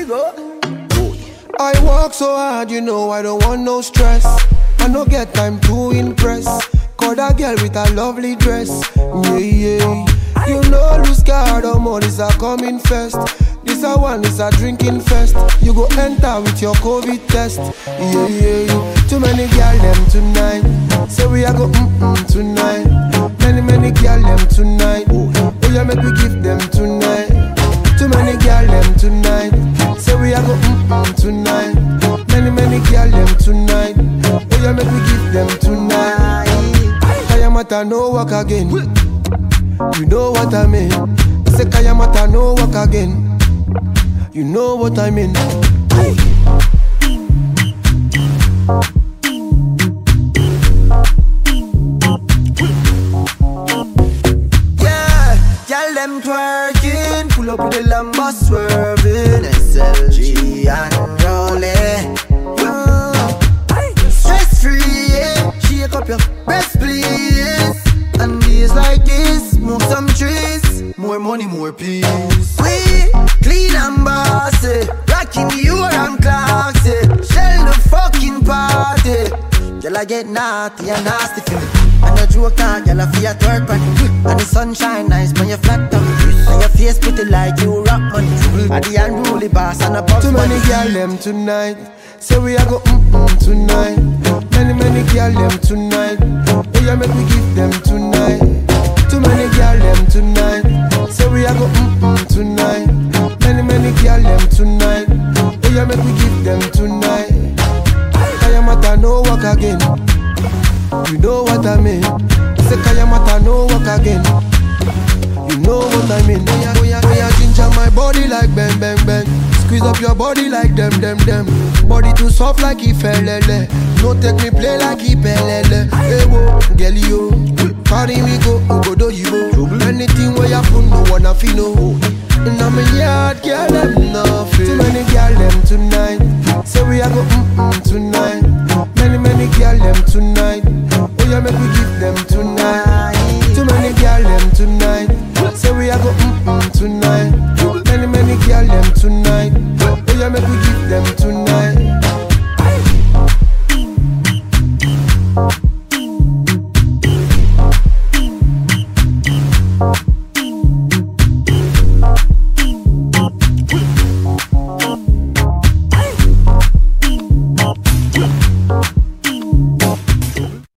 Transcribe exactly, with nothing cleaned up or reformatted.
we go. I work so hard, you know I don't want no stress. I no get time to impress. Call that girl with a lovely dress. Yeah, yeah. You know lose guard, or more is a coming first. This a one is a drinking fest. You go enter with your COVID test. Yeah, yeah, yeah. Too many girl them tonight. Say we a go mm-mm tonight. Many, many girl them tonight. Oh yeah, make we give them tonight. Too many girl them tonight. Say we a go mm-mm tonight. Many, many girl them tonight. Oh yeah, make we give them tonight. Kayamata no work again. You know what I mean. Say Kayamata no work again. You know what I mean. Yeah, y'all them twerking. Pull up with the Lambo swerving. S L G and rolling. Stress free, yeah. Shake up your breast, please. And days like this, smoke some trees. More money, more peace. We clean and bossy, rocking the Uran clocks, eh. Shell the fucking party. Girl I get naughty and nasty for me. And the joke on, girl I feel twerk on it. And the sunshine nice when you flat tongue. And your face pretty like you rock money. And the unruly boss and a box. Too many girl them tonight. Say we a go mm-mm tonight. Many, many girl them tonight. Oh yeah, make we give them tonight. Too many girl them tonight. Say we a go mm-mm tonight. Many, many girl them tonight. Oh yeah, make we give them tonight. Kayamata no work again. You know what I mean. Say Kayamata no work again. You know what I mean. Oh yeah, oh yeah, oh yeah, ginger my body like bang, bang, bang. Squeeze up your body like them, them, them. Body too soft like Ifelele. No take me play like Ipelele. Hey wo, girl yo, carry me go, go do you go. Anything where you put, no one a feel no. And I'm a yard girl, them nothing. Too many girl them tonight. Say we a go mm-mm tonight. Many, many girl them tonight. Oh yeah, make we give them tonight. Too many girl them tonight. Say we a go mm-mm tonight. Many, many girl them tonight. Oh yeah, make we give them tonight. Hey!